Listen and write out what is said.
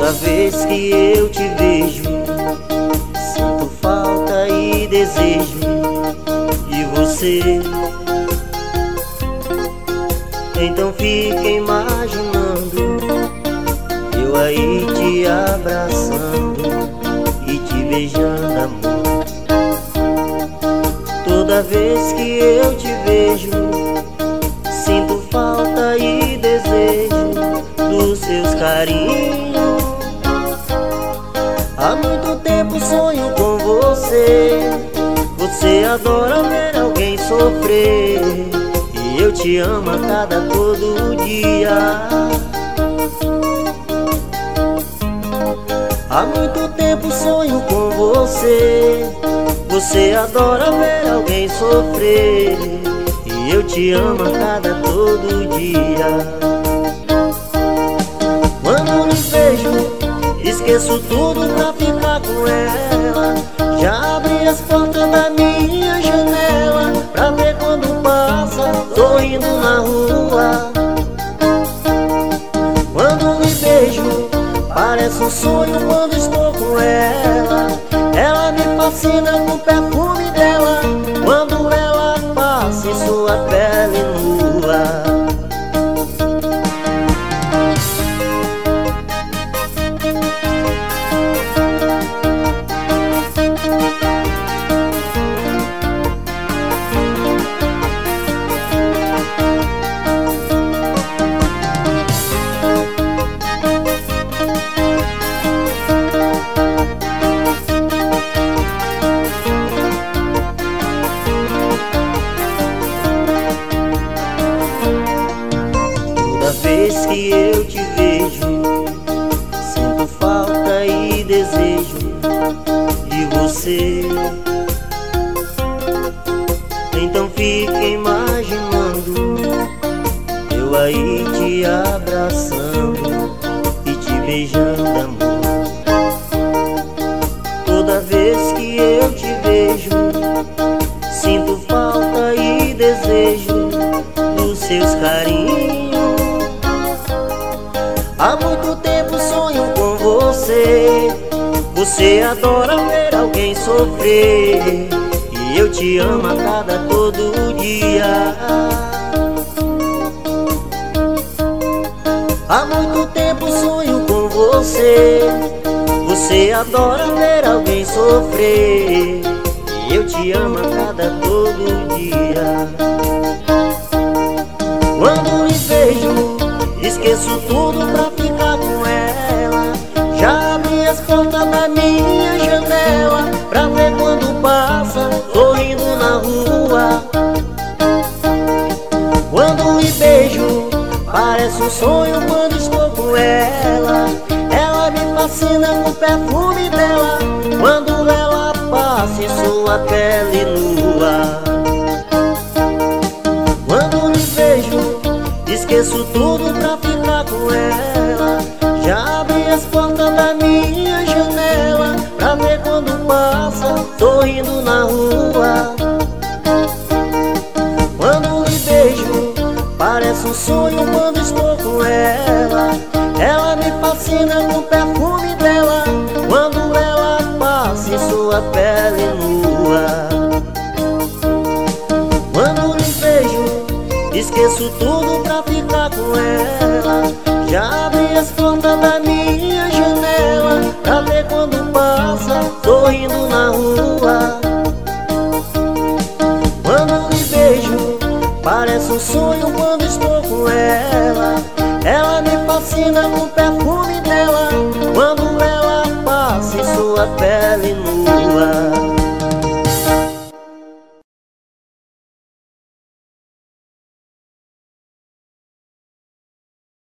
Toda vez que eu te vejo, sinto falta e desejo de você. Então fica imaginando eu aí te abraçando e te beijando, amor. Toda vez que eu te vejo, sinto falta e desejo dos seus carinhos. Há muito tempo sonho com você. Você adora ver alguém sofrer, e eu te amo a cada todo dia. Há muito tempo sonho com você. Você adora ver alguém sofrer, e eu te amo a cada todo dia. Quando me vejo, esqueço tudo pra ficar com ela. Já abri as portas da minha janela pra ver quando passa, sorrindo na rua. Quando me vejo, parece um sonho quando estou com ela. Ela me fascina com o perfume dela, quando ela passa em sua pele nua. Toda vez que eu te vejo, sinto falta e desejo de você. Então fica imaginando eu aí te abraçando e te beijando, amor. Toda vez que eu te vejo, sinto falta e desejo dos seus carinhos. Há muito tempo sonho com você. Você adora ver alguém sofrer, e eu te amo a cada todo dia. Há muito tempo sonho com você. Você adora ver alguém sofrer, e eu te amo a cada todo dia. Quando me vejo, esqueço tudo pra ficar com ela. Já abri as portas da minha janela pra ver quando passa, sorrindo na rua. Quando me beijo, parece um sonho quando estou com ela. Ela me fascina com o perfume dela, quando ela passa em sua pele nua. Quando me vejo, esqueço tudo pra ficar com ela. Já abri as portas da minha janela pra ver quando passa, sorrindo na rua. Quando me vejo, parece um sonho quando estou com ela. Ela me fascina com o perfume dela, quando ela passa em sua pele nua. Quando me vejo, esqueço tudo pra ficar com ela. Já abri as portas da minha janela pra ver quando passa, sorrindo na rua. Quando me vejo, parece um sonho quando estou com ela. Ela me fascina com o perfume dela, quando ela passa em sua pele nua.